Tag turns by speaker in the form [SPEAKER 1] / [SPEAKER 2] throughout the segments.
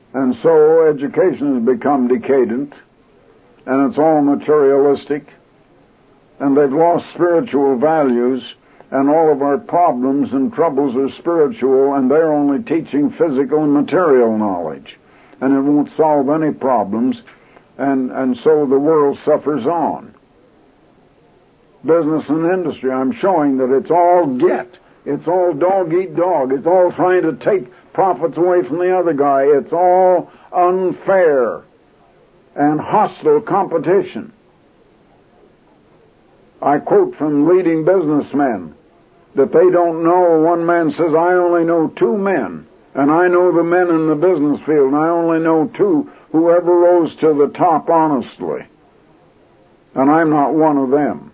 [SPEAKER 1] And so education has become decadent, and it's all materialistic, and they've lost spiritual values, and all of our problems and troubles are spiritual, and they're only teaching physical and material knowledge, and it won't solve any problems, and so the world suffers on. Business and industry, I'm showing that it's all get. It's all dog eat dog. It's all trying to take profits away from the other guy. It's all unfair and hostile competition. I quote from leading businessmen that they don't know. One man says, I only know two men, and I know the men in the business field, and I only know two who ever rose to the top honestly, and I'm not one of them.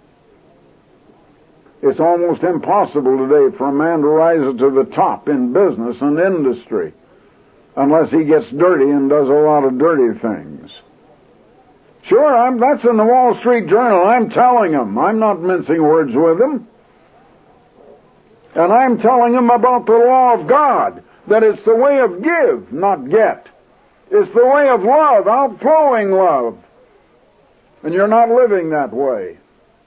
[SPEAKER 1] It's almost impossible today for a man to rise to the top in business and industry unless he gets dirty and does a lot of dirty things. Sure, that's in the Wall Street Journal. I'm telling them. I'm not mincing words with them. And I'm telling them about the law of God, that it's the way of give, not get. It's the way of love, outflowing love. And you're not living that way.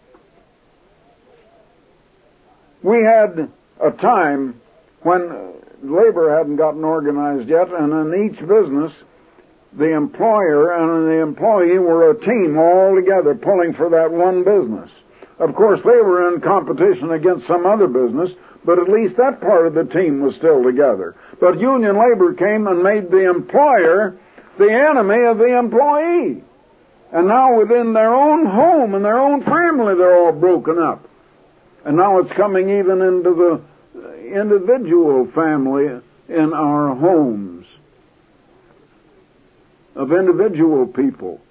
[SPEAKER 1] We had a time when labor hadn't gotten organized yet, and in each business, the employer and the employee were a team all together pulling for that one business. Of course, they were in competition against some other business, but at least that part of the team was still together. But union labor came and made the employer the enemy of the employee. And now within their own home and their own family, they're all broken up. And now it's coming even into the individual family in our homes of individual people.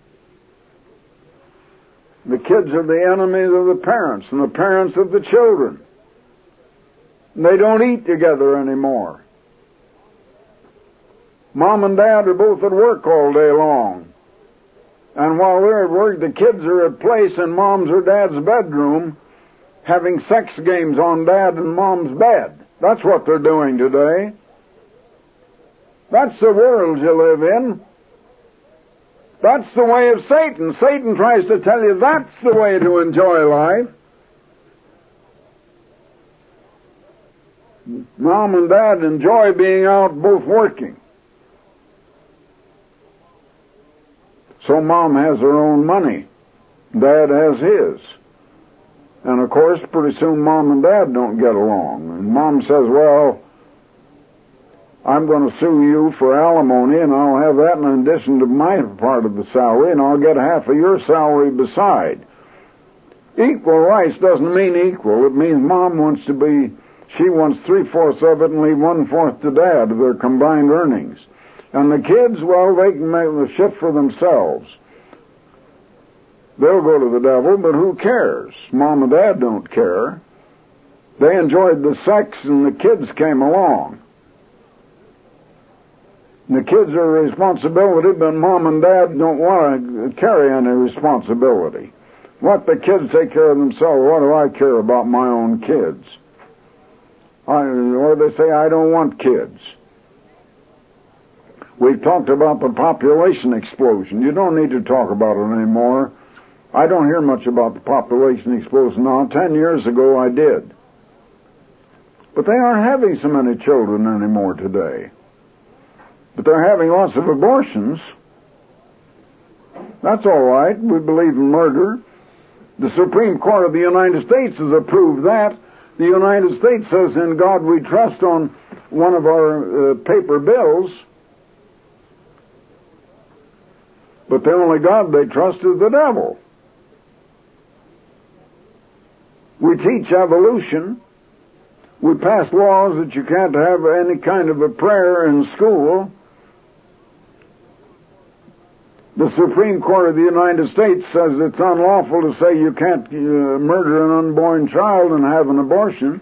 [SPEAKER 1] The kids are the enemies of the parents, and the parents of the children. And they don't eat together anymore. Mom and Dad are both at work all day long. And while they're at work, the kids are at place in Mom's or Dad's bedroom having sex games on Dad and Mom's bed. That's what they're doing today. That's the world you live in. That's the way of Satan. Satan tries to tell you that's the way to enjoy life. Mom and Dad enjoy being out both working. So Mom has her own money. Dad has his. And of course, pretty soon Mom and Dad don't get along. And Mom says, well, I'm going to sue you for alimony, and I'll have that in addition to my part of the salary, and I'll get half of your salary beside. Equal rights doesn't mean equal. It means Mom wants she wants 3/4 of it and leave 1/4 to Dad of their combined earnings. And the kids, well, they can make the shift for themselves. They'll go to the devil, but who cares? Mom and Dad don't care. They enjoyed the sex, and the kids came along. And the kids are a responsibility, but Mom and Dad don't want to carry any responsibility. Let the kids take care of themselves. What do I care about my own kids? Or they say, I don't want kids. We've talked about the population explosion. You don't need to talk about it anymore. I don't hear much about the population explosion now. 10 years ago, I did. But they aren't having so many children anymore today. But they're having lots of abortions. That's all right. We believe in murder. The Supreme Court of the United States has approved that. The United States says, in God we trust, on one of our paper bills. But the only God they trust is the devil. We teach evolution. We pass laws that you can't have any kind of a prayer in school. The Supreme Court of the United States says it's unlawful to say you can't murder an unborn child and have an abortion.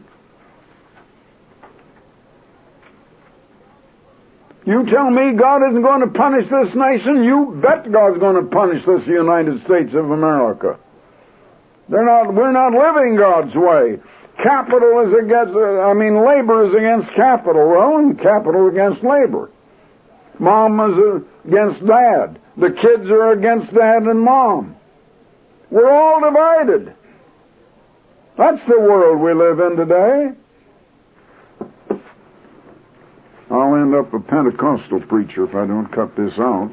[SPEAKER 1] You tell me God isn't going to punish this nation? You bet God's going to punish this United States of America. We're not living God's way. Capital is against, labor is against capital. Well, and capital against labor. Mom is against dad. The kids are against dad and mom. We're all divided. That's the world we live in today. I'll end up a Pentecostal preacher if I don't cut this out.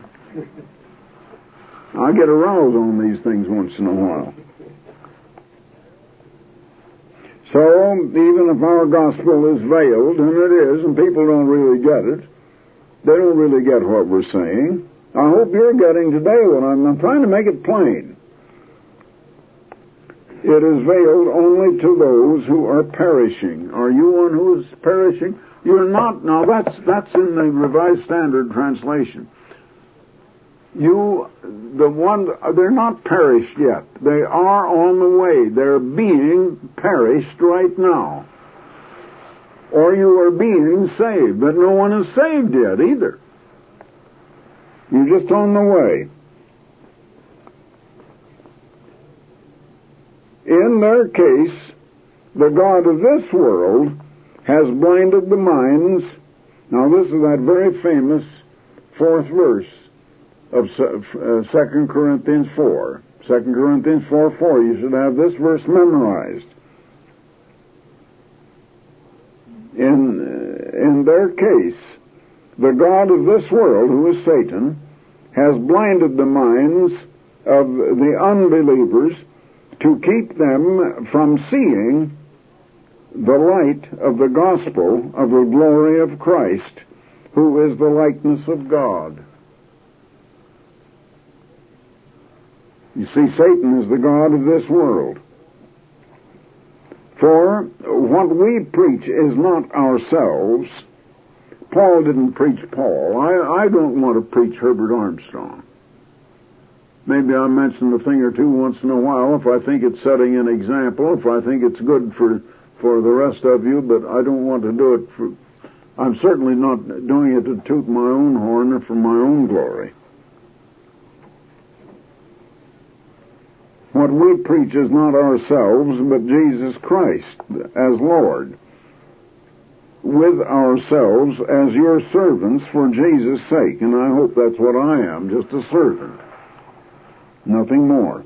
[SPEAKER 1] I get aroused on these things once in a while. So, even if our gospel is veiled, and it is, and people don't really get it, they don't really get what we're saying. I hope you're getting today what I'm trying to make it plain. It is veiled only to those who are perishing. Are you one who is perishing? You're not. Now, that's in the Revised Standard Translation. They're not perished yet. They are on the way. They're being perished right now. Or you are being saved, but no one is saved yet either. You're just on the way. In their case, the God of this world has blinded the minds. Now this is that very famous 4th verse of 2 Corinthians 4. 2 Corinthians 4:4. You should have this verse memorized. In their case, the God of this world, who is Satan, has blinded the minds of the unbelievers to keep them from seeing the light of the gospel of the glory of Christ, who is the likeness of God. You see, Satan is the god of this world. For what we preach is not ourselves. Paul didn't preach Paul. I don't want to preach Herbert Armstrong. Maybe I'll mention a thing or two once in a while if I think it's setting an example, if I think it's good for the rest of you, but I don't want to do it I'm certainly not doing it to toot my own horn or for my own glory. What we preach is not ourselves, but Jesus Christ as Lord, with ourselves as your servants for Jesus' sake. And I hope that's what I am, just a servant. Nothing more.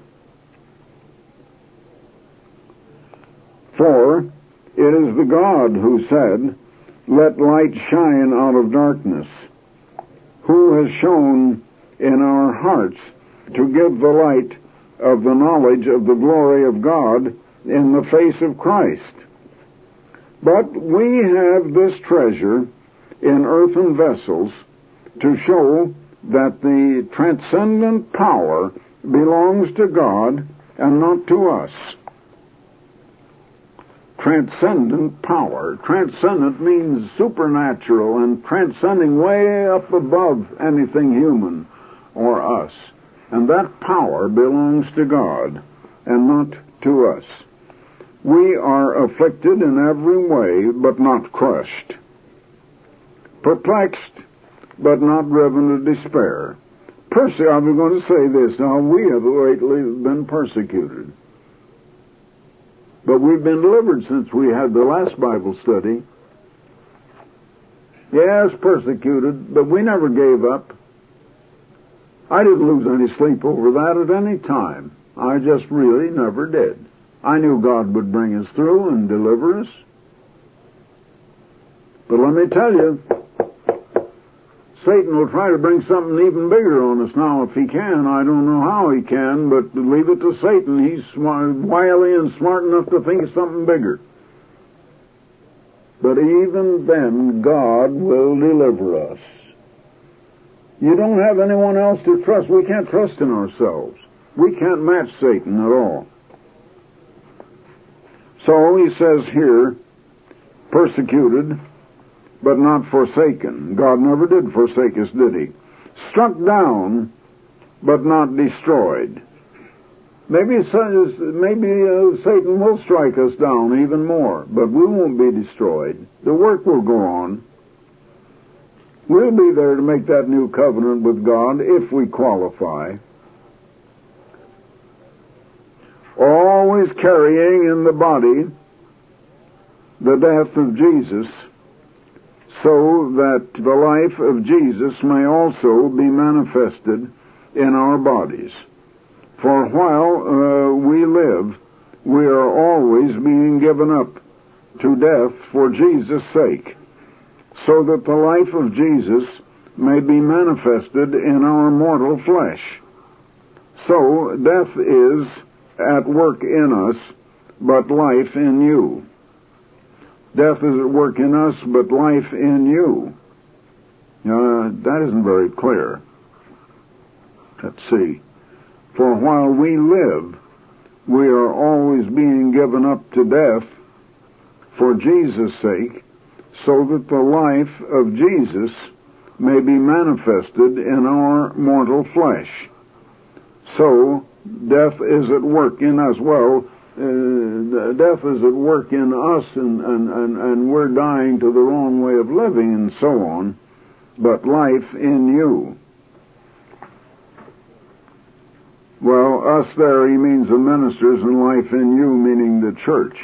[SPEAKER 1] For it is the God who said, "Let light shine out of darkness," who has shown in our hearts to give the light of the knowledge of the glory of God in the face of Christ. But we have this treasure in earthen vessels to show that the transcendent power belongs to God and not to us. Transcendent power. Transcendent means supernatural and transcending way up above anything human or us. And that power belongs to God and not to us. We are afflicted in every way, but not crushed. Perplexed, but not driven to despair. I was going to say this. Now, we have lately been persecuted. But we've been delivered since we had the last Bible study. Yes, persecuted, but we never gave up. I didn't lose any sleep over that at any time. I just really never did. I knew God would bring us through and deliver us. But let me tell you, Satan will try to bring something even bigger on us now if he can. I don't know how he can, but leave it to Satan. He's wily and smart enough to think of something bigger. But even then, God will deliver us. You don't have anyone else to trust. We can't trust in ourselves. We can't match Satan at all. So he says here, persecuted, but not forsaken. God never did forsake us, did he? Struck down, but not destroyed. Maybe Satan will strike us down even more, but we won't be destroyed. The work will go on. We'll be there to make that new covenant with God if we qualify. Always carrying in the body the death of Jesus, so that the life of Jesus may also be manifested in our bodies. For while we live, we are always being given up to death for Jesus' sake, so that the life of Jesus may be manifested in our mortal flesh. So death is at work in us, but life in you. Death is at work in us, but life in you. That isn't very clear. Let's see. For while we live, we are always being given up to death for Jesus' sake, so that the life of Jesus may be manifested in our mortal flesh. So, death is at work in us. Well, death is at work in us, and we're dying to the wrong way of living and so on, but life in you. Well, us there, he means the ministers, and life in you, meaning the church.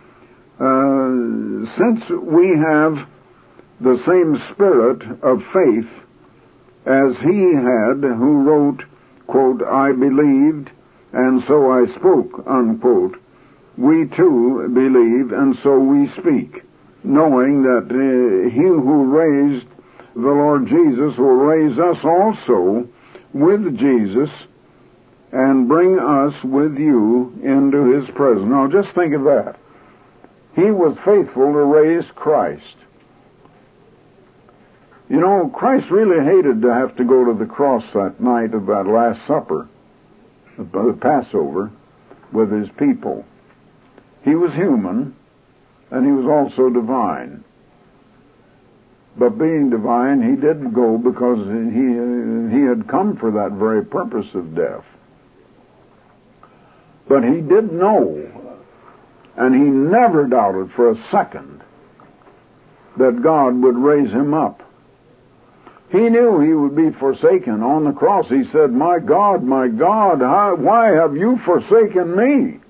[SPEAKER 1] Since we have the same spirit of faith as he had who wrote, quote, I believed, and so I spoke, unquote, we too believe, and so we speak, knowing that he who raised the Lord Jesus will raise us also with Jesus and bring us with you into his presence. Now just think of that. He was faithful to raise Christ. You know, Christ really hated to have to go to the cross that night of that Last Supper, the Passover, with his people. He was human, and he was also divine. But being divine, he didn't go because he had come for that very purpose of death. But he did know, and he never doubted for a second, that God would raise him up. He knew he would be forsaken. On the cross he said, my God, why have you forsaken me?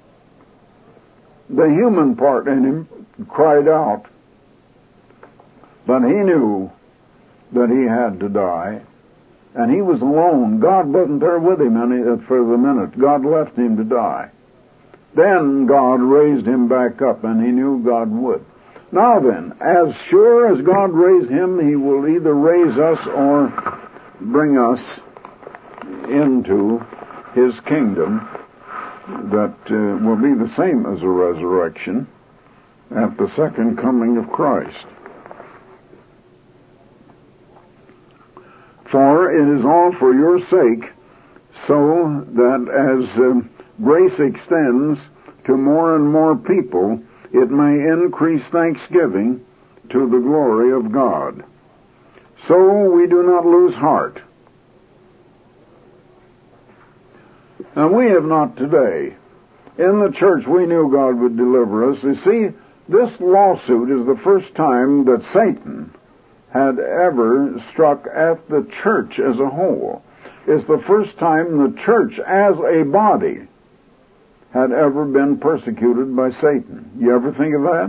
[SPEAKER 1] The human part in him cried out. But he knew that he had to die. And he was alone. God wasn't there with him for the minute. God left him to die. Then God raised him back up, and he knew God would. Now then, as sure as God raised him, he will either raise us or bring us into his kingdom that will be the same as a resurrection at the second coming of Christ. For it is all for your sake, so that as grace extends to more and more people, it may increase thanksgiving to the glory of God. So we do not lose heart. And we have not today. In the church we knew God would deliver us. You see, this lawsuit is the first time that Satan had ever struck at the church as a whole. It's the first time the church as a body had ever been persecuted by Satan. You ever think of that?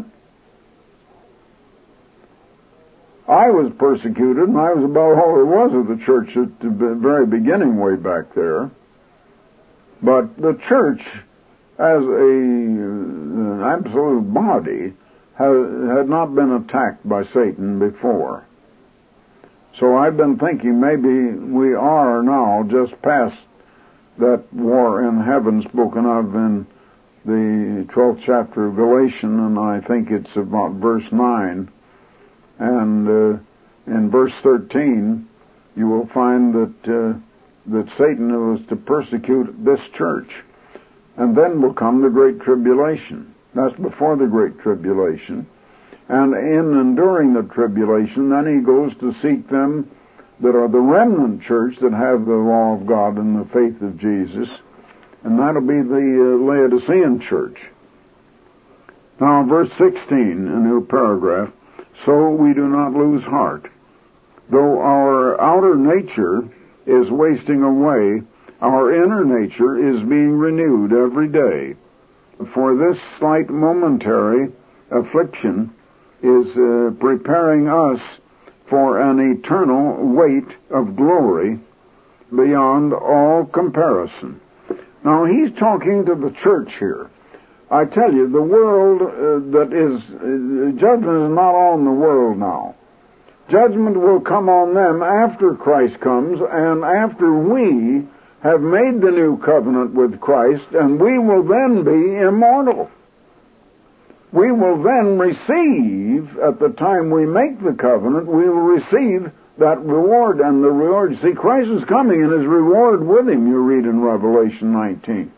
[SPEAKER 1] I was persecuted, and I was about all there was of the church at the very beginning way back there. But the church, as an absolute body, had not been attacked by Satan before. So I've been thinking maybe we are now just past that war in heaven spoken of in the 12th chapter of Galatians, and I think it's about verse 9. And in verse 13, you will find that Satan was to persecute this church. And then will come the Great Tribulation. That's before the Great Tribulation. And in and during the tribulation, then he goes to seek them that are the remnant church that have the law of God and the faith of Jesus. And that'll be the Laodicean church. Now, verse 16, a new paragraph. So we do not lose heart. Though our outer nature is wasting away, our inner nature is being renewed every day. For this slight momentary affliction is preparing us for an eternal weight of glory beyond all comparison. Now, he's talking to the church here. I tell you, the world judgment is not on the world now. Judgment will come on them after Christ comes and after we have made the new covenant with Christ, and we will then be immortal. We will then receive, at the time we make the covenant, we will receive that reward, and the reward, see, Christ is coming and his reward with him, you read in Revelation 19.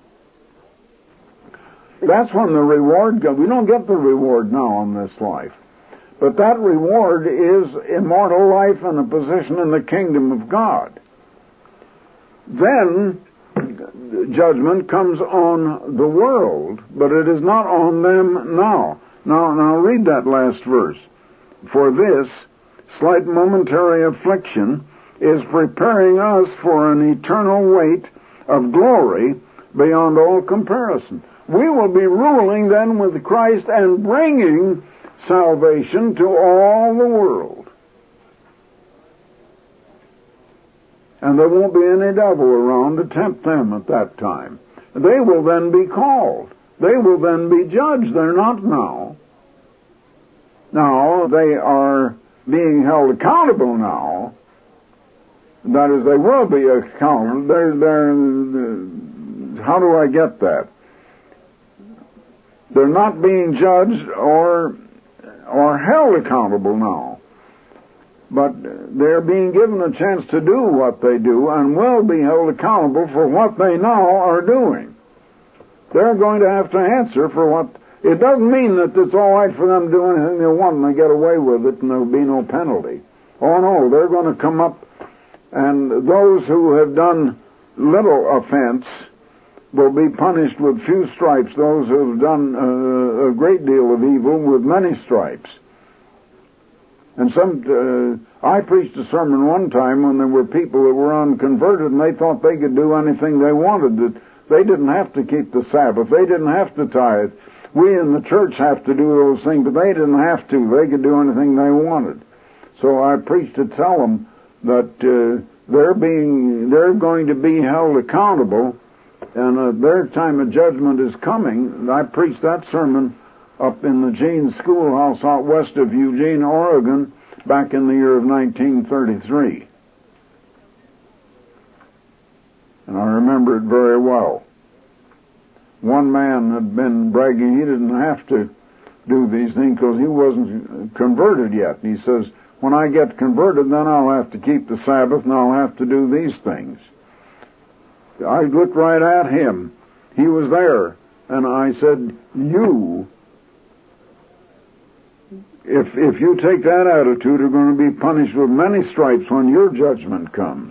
[SPEAKER 1] That's when the reward comes. We don't get the reward now in this life. But that reward is immortal life and a position in the kingdom of God. Then judgment comes on the world, but it is not on them now. Now read that last verse. For this slight momentary affliction is preparing us for an eternal weight of glory beyond all comparison. We will be ruling then with Christ and bringing salvation to all the world. And there won't be any devil around to tempt them at that time. They will then be called. They will then be judged. They're not now. Now, they are being held accountable now. That is, they will be accountable. How do I get that? They're not being judged or held accountable now. But they're being given a chance to do what they do and will be held accountable for what they now are doing. They're going to have to answer for what... It doesn't mean that it's all right for them to do anything they want and they get away with it and there'll be no penalty. Oh no, they're going to come up, and those who have done little offense will be punished with few stripes. Those who have done a great deal of evil with many stripes. And I preached a sermon one time when there were people that were unconverted and they thought they could do anything they wanted. That they didn't have to keep the Sabbath. They didn't have to tithe. We in the church have to do those things, but they didn't have to. They could do anything they wanted. So I preached to tell them that they're going to be held accountable, and their time of judgment is coming. And I preached that sermon up in the Jean Schoolhouse out west of Eugene, Oregon, back in the year of 1933. And I remember it very well. One man had been bragging he didn't have to do these things because he wasn't converted yet. He says, when I get converted, then I'll have to keep the Sabbath and I'll have to do these things. I looked right at him. He was there. And I said, if you take that attitude, you're going to be punished with many stripes when your judgment comes.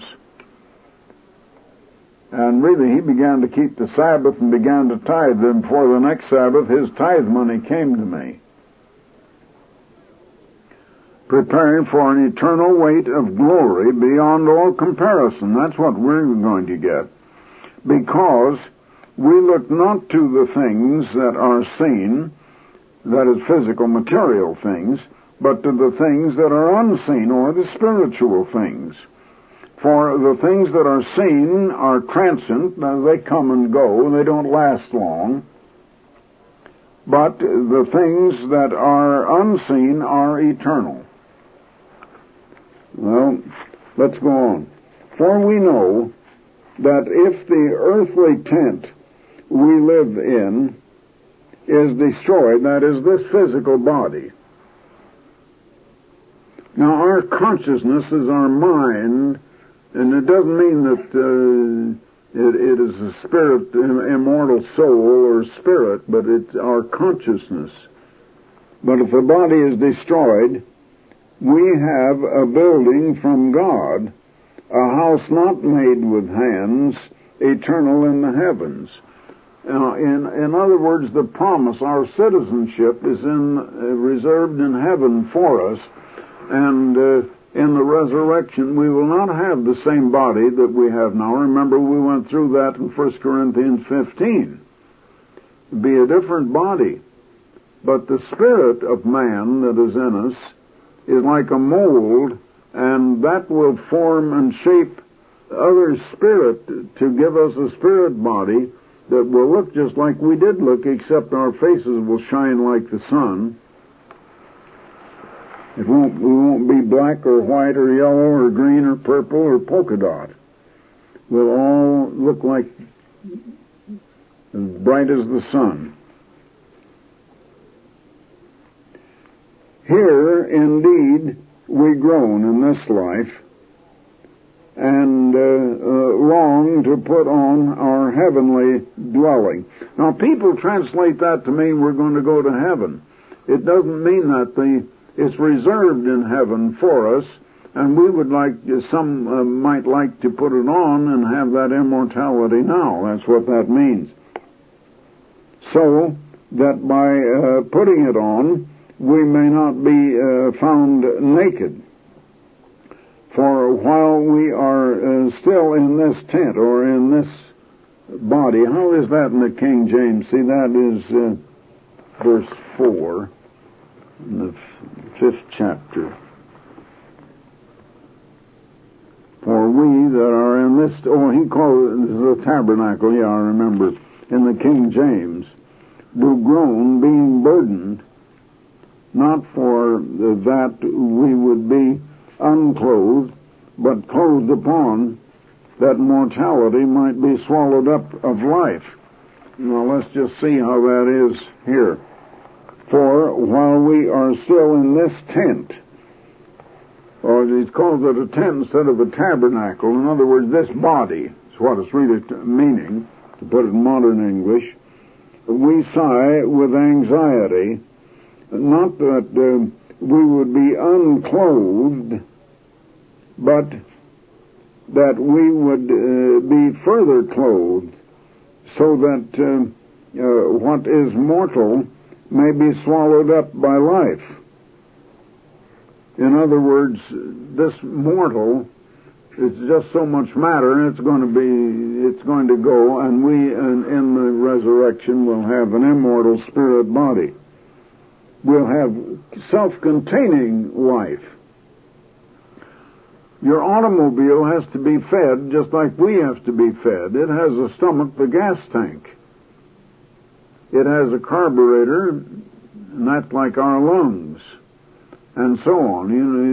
[SPEAKER 1] And really, he began to keep the Sabbath and began to tithe. Then before the next Sabbath, his tithe money came to me. Preparing for an eternal weight of glory beyond all comparison. That's what we're going to get. Because we look not to the things that are seen, that is physical, material things, but to the things that are unseen, or the spiritual things. For the things that are seen are transient, they come and go, they don't last long. But the things that are unseen are eternal. Well, let's go on. For we know that if the earthly tent we live in is destroyed, that is, this physical body. Now, our consciousness is our mind, and it doesn't mean that it is a spirit, immortal soul or spirit, but it's our consciousness. But if the body is destroyed, we have a building from God, a house not made with hands, eternal in the heavens. In other words, the promise, our citizenship is reserved in heaven for us, and in the resurrection we will not have the same body that we have now. Remember, we went through that in 1 Corinthians 15. It'll be a different body. But the spirit of man that is in us is like a mold, and that will form and shape other spirit to give us a spirit body that will look just like we did look, except our faces will shine like the sun. We won't be black or white or yellow or green or purple or polka dot. We'll all look like as bright as the sun. Here, indeed, we groan in this life and long to put on our heavenly dwelling. Now, people translate that to mean we're going to go to heaven. It doesn't mean that. It's reserved in heaven for us, and we would like, some might like to put it on and have that immortality now. That's what that means. So that by putting it on, we may not be found naked. For while we are still in this tent or in this body, how is that in the King James? See, that is verse 4 in the 5th chapter. For we that are in this, he called it the tabernacle, yeah, I remember, in the King James, do groan, being burdened, not for that we would be unclothed, but clothed upon, that mortality might be swallowed up of life. Now let's just see how that is here. For while we are still in this tent, or he calls it a tent instead of a tabernacle, in other words, this body is what it's really meaning, to put it in modern English, we sigh with anxiety, not that we would be unclothed, but that we would be further clothed, so that what is mortal may be swallowed up by life. In other words, this mortal is just so much matter, and it's going to go, and we in the resurrection will have an immortal spirit body. We'll have self-containing life. Your automobile has to be fed just like we have to be fed. It has a stomach, the gas tank. It has a carburetor, and that's like our lungs, and so on.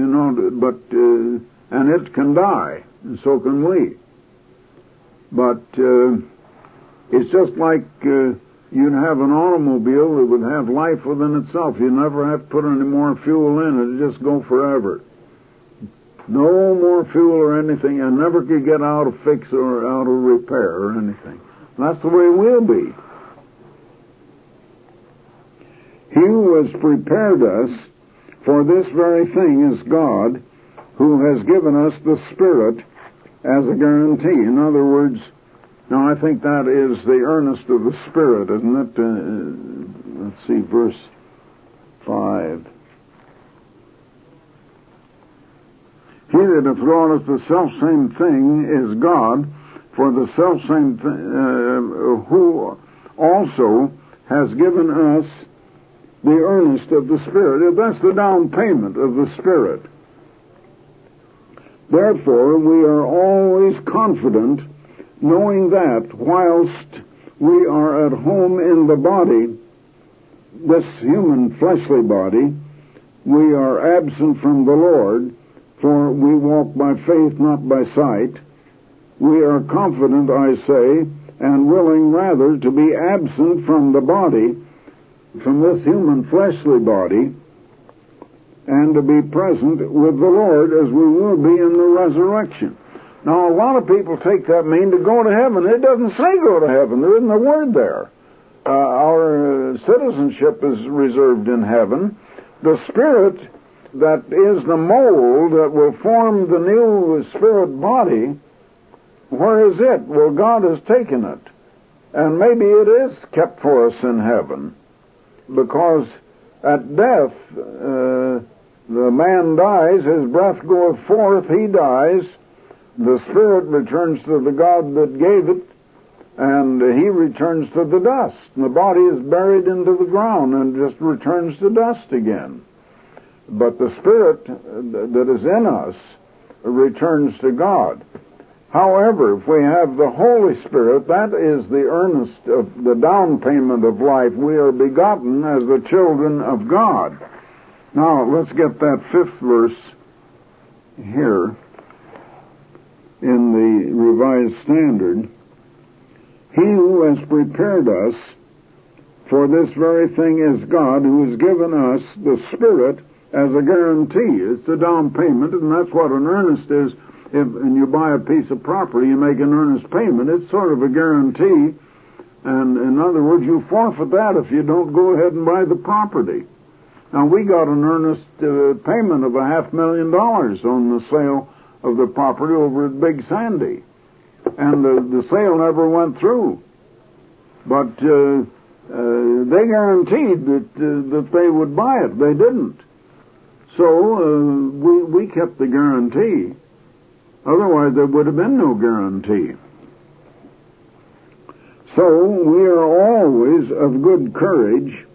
[SPEAKER 1] And it can die, and so can we. But it's just like you'd have an automobile that would have life within itself. You never have to put any more fuel in it. It'll just go forever. No more fuel or anything, and never could get out of fix or out of repair or anything. That's the way we'll be. He who has prepared us for this very thing is God, who has given us the Spirit as a guarantee. In other words, now I think that is the earnest of the Spirit, isn't it? Let's see, verse 5. He that hath wrought us the selfsame thing is God, for the selfsame who also has given us the earnest of the Spirit. That's the down payment of the Spirit. Therefore, we are always confident, knowing that whilst we are at home in the body, this human fleshly body, we are absent from the Lord, for we walk by faith, not by sight. We are confident, I say, and willing rather to be absent from the body, from this human fleshly body, and to be present with the Lord as we will be in the resurrection. Now, a lot of people take that mean to go to heaven. It doesn't say go to heaven. There isn't a word there. Our citizenship is reserved in heaven. The Spirit that is the mold that will form the new spirit body, where is it? Well, God has taken it. And maybe it is kept for us in heaven. Because at death, the man dies, his breath goeth forth, he dies, the spirit returns to the God that gave it, and he returns to the dust. And the body is buried into the ground and just returns to dust again. But the Spirit that is in us returns to God. However, if we have the Holy Spirit, that is the earnest of the down payment of life. We are begotten as the children of God. Now, let's get that 5th verse here in the Revised Standard. He who has prepared us for this very thing is God, who has given us the Spirit as a guarantee. It's a down payment, and that's what an earnest is. If you buy a piece of property, you make an earnest payment. It's sort of a guarantee, and in other words, you forfeit that if you don't go ahead and buy the property. Now, we got an earnest payment of $500,000 on the sale of the property over at Big Sandy, and the sale never went through. But they guaranteed that they would buy it. They didn't. So we kept the guarantee. Otherwise, there would have been no guarantee. So we are always of good courage.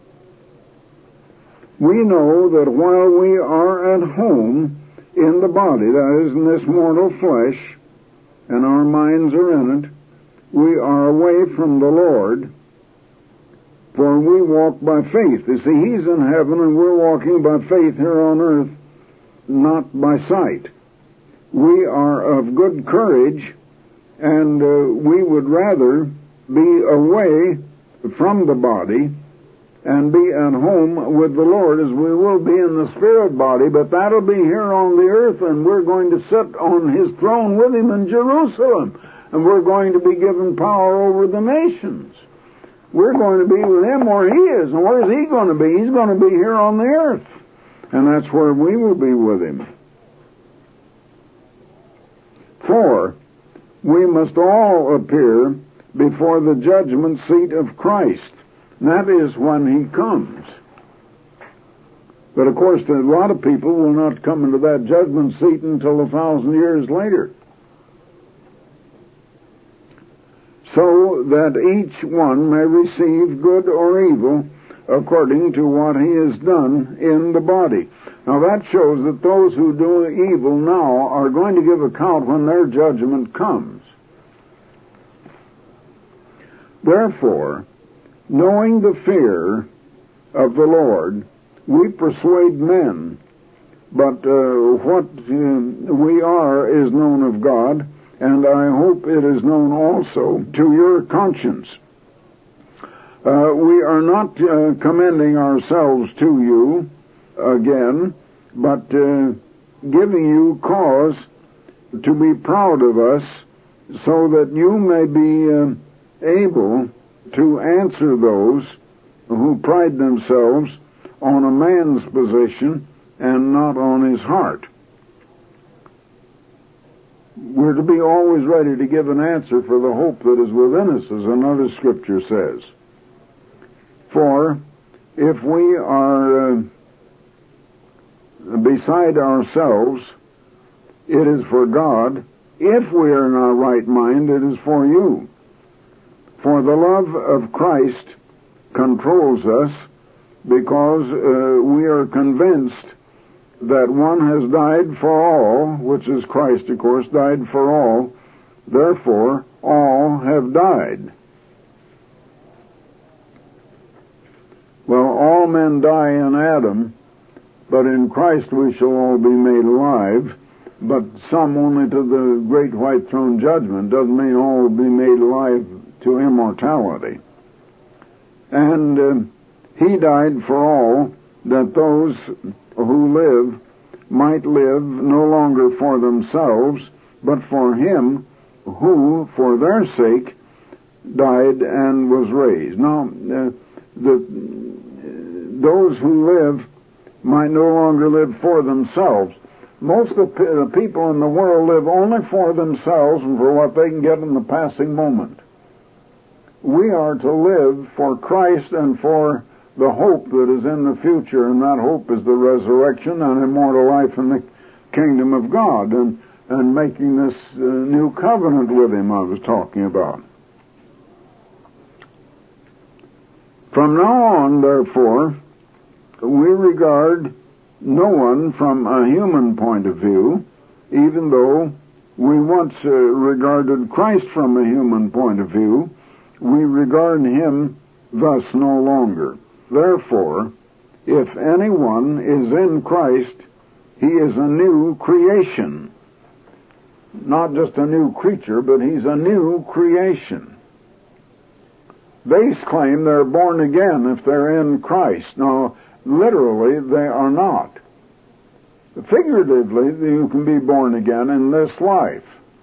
[SPEAKER 1] We know that while we are at home in the body, that is, in this mortal flesh, and our minds are in it, we are away from the Lord, for we walk by faith. You see, He's in heaven, and we're walking by faith here on earth, not by sight. We are of good courage, and we would rather be away from the body and be at home with the Lord, as we will be in the spirit body, but that'll be here on the earth, and we're going to sit on His throne with Him in Jerusalem, and we're going to be given power over the nations. We're going to be with Him where He is, and where is He going to be? He's going to be here on the earth, and that's where we will be with Him. For we must all appear before the judgment seat of Christ. And that is when He comes. But of course, a lot of people will not come into that judgment seat until 1,000 years later. So that each one may receive good or evil according to what he has done in the body. Now that shows that those who do evil now are going to give account when their judgment comes. Therefore, knowing the fear of the Lord, we persuade men, but what we are is known of God, and I hope it is known also to your conscience. We are not commending ourselves to you again, but giving you cause to be proud of us, so that you may be able to answer those who pride themselves on a man's position and not on his heart. We're to be always ready to give an answer for the hope that is within us, as another scripture says. For if we are beside ourselves, it is for God. If we are in our right mind, it is for you. For the love of Christ controls us, because we are convinced that one has died for all, which is Christ, of course, died for all. Therefore, all have died. Well, all men die in Adam, but in Christ we shall all be made alive, but some only to the great white throne judgment. Doesn't mean all will be made alive to immortality. And He died for all, that those who live might live no longer for themselves, but for Him who, for their sake, died and was raised. Now, those who live might no longer live for themselves. Most of the people in the world live only for themselves and for what they can get in the passing moment. We are to live for Christ and for the hope that is in the future, and that hope is the resurrection and immortal life in the kingdom of God, and making this new covenant with Him I was talking about. From now on, therefore, we regard no one from a human point of view, even though we once regarded Christ from a human point of view. We regard him thus no longer. Therefore, if anyone is in Christ, he is a new creation. Not just a new creature, but he's a new creation. They claim they're born again if they're in Christ. Now, literally, they are not. Figuratively, you can be born again in this life.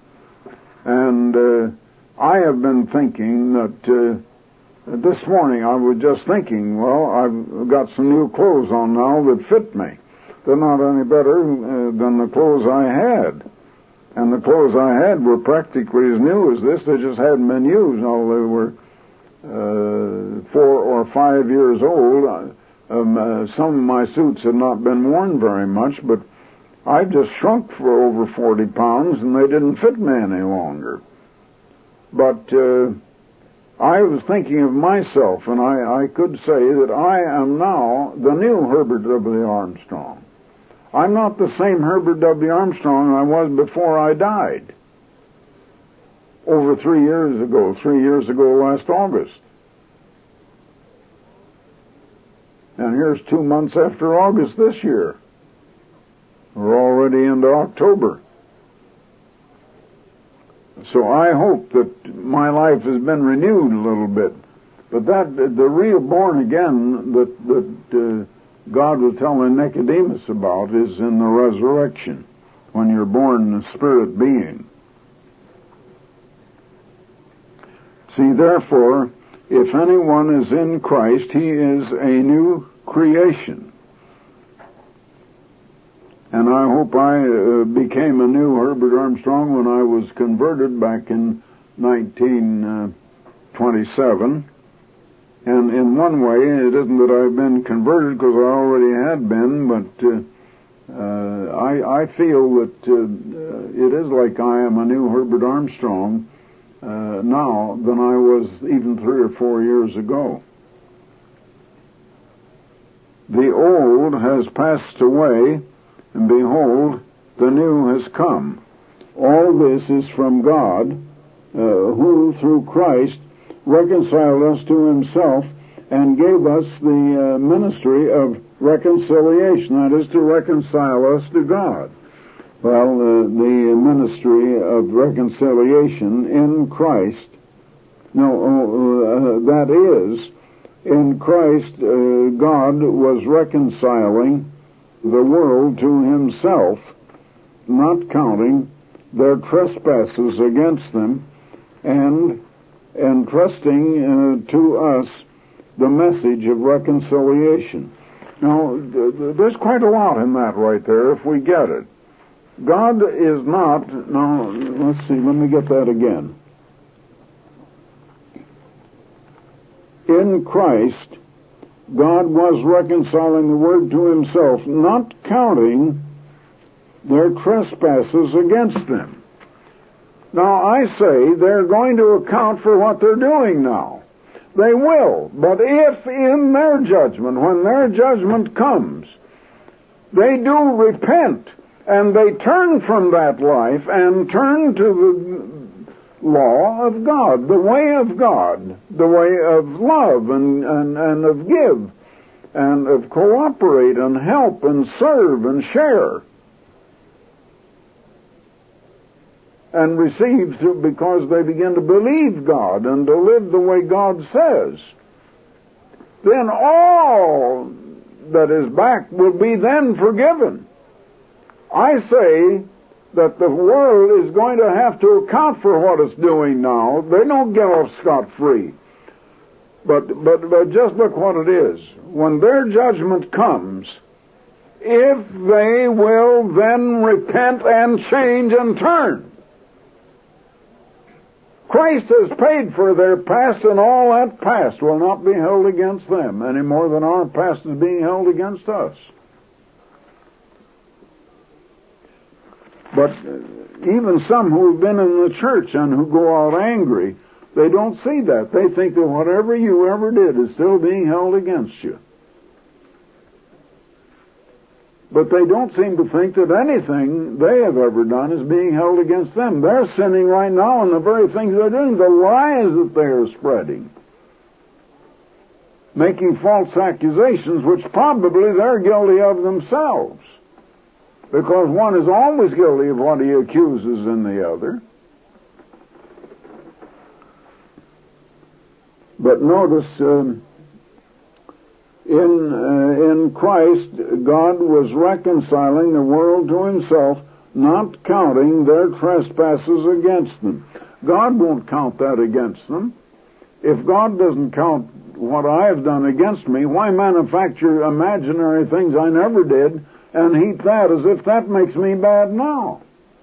[SPEAKER 1] And I have been thinking that this morning I was just thinking, well, I've got some new clothes on now that fit me. They're not any better than the clothes I had. And the clothes I had were practically as new as this. They just hadn't been used. Now, they were 4 or 5 years old. Some of my suits had not been worn very much, but I just shrunk for over 40 pounds, and they didn't fit me any longer. But I was thinking of myself, and I could say that I am now the new Herbert W. Armstrong. I'm not the same Herbert W. Armstrong I was before I died. Over 3 years ago last August. And here's 2 months after August this year. We're already into October. So I hope that my life has been renewed a little bit. But that the real born again that God was telling Nicodemus about is in the resurrection, when you're born a spirit being. See, therefore, if anyone is in Christ, he is a new creation. And I hope I became a new Herbert Armstrong when I was converted back in 1927. And in one way, it isn't that I've been converted because I already had been, but I feel that it is like I am a new Herbert Armstrong now than I was even 3 or 4 years ago. The old has passed away, and behold, the new has come. All this is from God, who through Christ reconciled us to himself and gave us the ministry of reconciliation, that is, to reconcile us to God. Well, the ministry of reconciliation in Christ, that is, in Christ, God was reconciling the world to himself, not counting their trespasses against them, and entrusting to us the message of reconciliation. Now, there's quite a lot in that right there if we get it. God is not... Now, let's see, let me get that again. In Christ, God was reconciling the world to himself, not counting their trespasses against them. Now, I say they're going to account for what they're doing now. They will. But if in their judgment, when their judgment comes, they do repent, and they turn from that life and turn to the law of God, the way of God, the way of love and of give, and of cooperate and help and serve and share, and receive through, because they begin to believe God and to live the way God says, then all that is back will be then forgiven. I say that the world is going to have to account for what it's doing now. They don't get off scot-free. But just look what it is. When their judgment comes, if they will then repent and change and turn, Christ has paid for their past, and all that past will not be held against them any more than our past is being held against us. But even some who have been in the church and who go out angry, They don't see that. They think that whatever you ever did is still being held against you. But they don't seem to think that anything they have ever done is being held against them. They're sinning right now in the very things they're doing, the lies that they are spreading, making false accusations which probably they're guilty of themselves, because one is always guilty of what he accuses in the other. But notice, in Christ, God was reconciling the world to himself, not counting their trespasses against them. God won't count that against them. If God doesn't count what I have done against me, why manufacture imaginary things I never did and heap that as if that makes me bad now?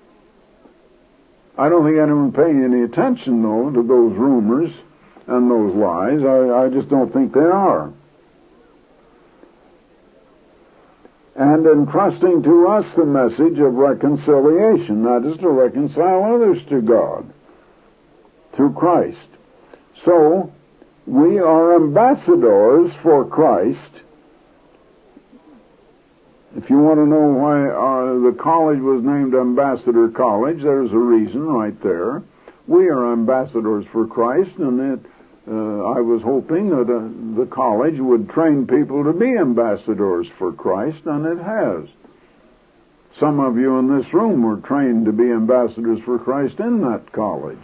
[SPEAKER 1] I don't think anyone paying any attention, though, to those rumors and those lies. I just don't think they are. And entrusting to us the message of reconciliation, that is to reconcile others to God through Christ. So, we are ambassadors for Christ. If you want to know why the college was named Ambassador College, there's a reason right there. We are ambassadors for Christ, and I was hoping that the college would train people to be ambassadors for Christ, and it has. Some of you in this room were trained to be ambassadors for Christ in that college.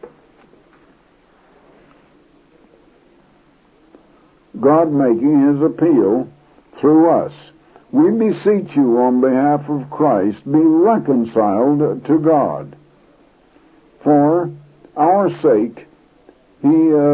[SPEAKER 1] God making his appeal through us. We beseech you on behalf of Christ, be reconciled to God. For our sake, he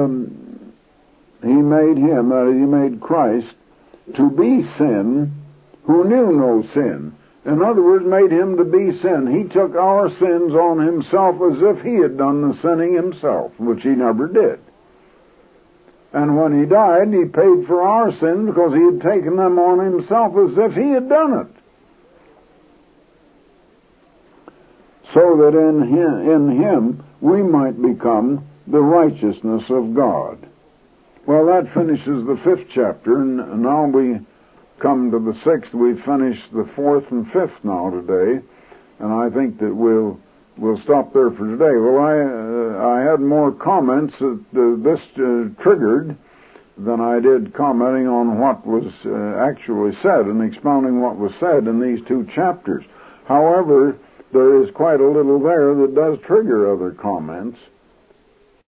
[SPEAKER 1] made him, that is, he made Christ, to be sin who knew no sin. In other words, made him to be sin. He took our sins on himself as if he had done the sinning himself, which he never did. And when he died, he paid for our sins because he had taken them on himself as if he had done it. So that in him we might become the righteousness of God. Well, that finishes the 5th chapter, and now we come to the 6th. We've finished the 4th and 5th now today, and I think that we'll stop there for today. Well, I had more comments that this triggered than I did commenting on what was actually said and expounding what was said in these 2 chapters. However, there is quite a little there that does trigger other comments.